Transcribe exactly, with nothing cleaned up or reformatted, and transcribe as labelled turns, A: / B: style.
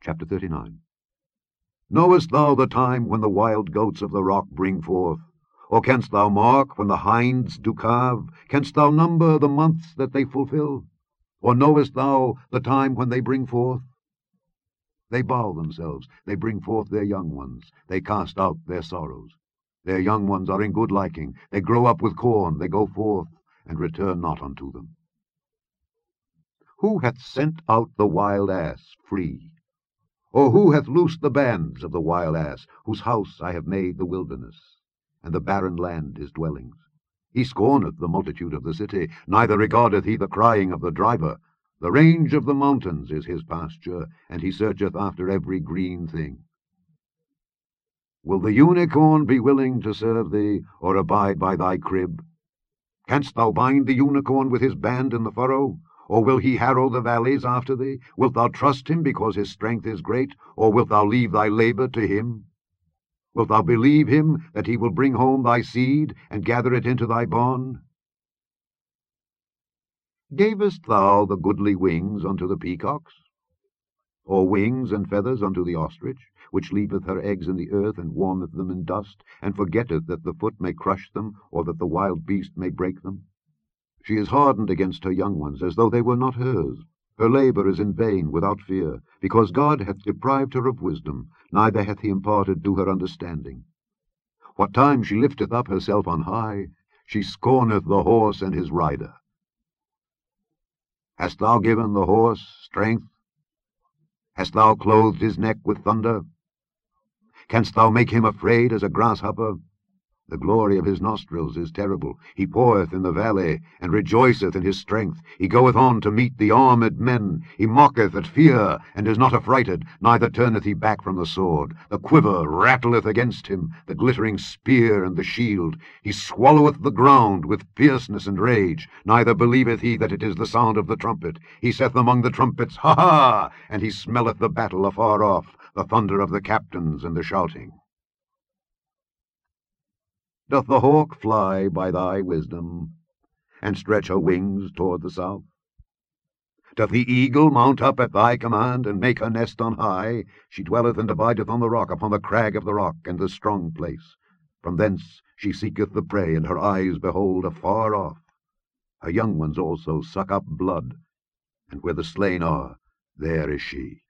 A: Chapter thirty-nine. Knowest thou the time when the wild goats of the rock bring forth? Or canst thou mark when the hinds do calve? Canst thou number the months that they fulfill? Or knowest thou the time when they bring forth? They bow themselves, they bring forth their young ones, they cast out their sorrows. Their young ones are in good liking, they grow up with corn, they go forth, and return not unto them. Who hath sent out the wild ass free? Or who hath loosed the bands of the wild ass, whose house I have made the wilderness, and the barren land his dwellings? He scorneth the multitude of the city, neither regardeth he the crying of the driver. The range of the mountains is his pasture, and he searcheth after every green thing. Will the unicorn be willing to serve thee, or abide by thy crib? Canst thou bind the unicorn with his band in the furrow? Or will he harrow the valleys after thee? Wilt thou trust him because his strength is great? Or wilt thou leave thy labour to him? Wilt thou believe him that he will bring home thy seed, and gather it into thy barn? Gavest thou the goodly wings unto the peacocks? Or wings and feathers unto the ostrich, which leaveth her eggs in the earth, and warmeth them in dust, and forgetteth that the foot may crush them, or that the wild beast may break them? She is hardened against her young ones, as though they were not hers. Her labour is in vain without fear, because God hath deprived her of wisdom, neither hath he imparted to her understanding. What time she lifteth up herself on high, she scorneth the horse and his rider. Hast thou given the horse strength? Hast thou clothed his neck with thunder? Canst thou make him afraid as a grasshopper? The glory of his nostrils is terrible. He poureth in the valley, and rejoiceth in his strength. He goeth on to meet the armed men. He mocketh at fear, and is not affrighted, neither turneth he back from the sword. The quiver rattleth against him, the glittering spear and the shield. He swalloweth the ground with fierceness and rage, neither believeth he that it is the sound of the trumpet. He saith among the trumpets, Ha ha! And he smelleth the battle afar off, the thunder of the captains and the shouting. Doth the hawk fly by thy wisdom, and stretch her wings toward the south? Doth the eagle mount up at thy command, and make her nest on high? She dwelleth and abideth on the rock, upon the crag of the rock, and the strong place. From thence she seeketh the prey, and her eyes behold afar off. Her young ones also suck up blood, and where the slain are, there is she.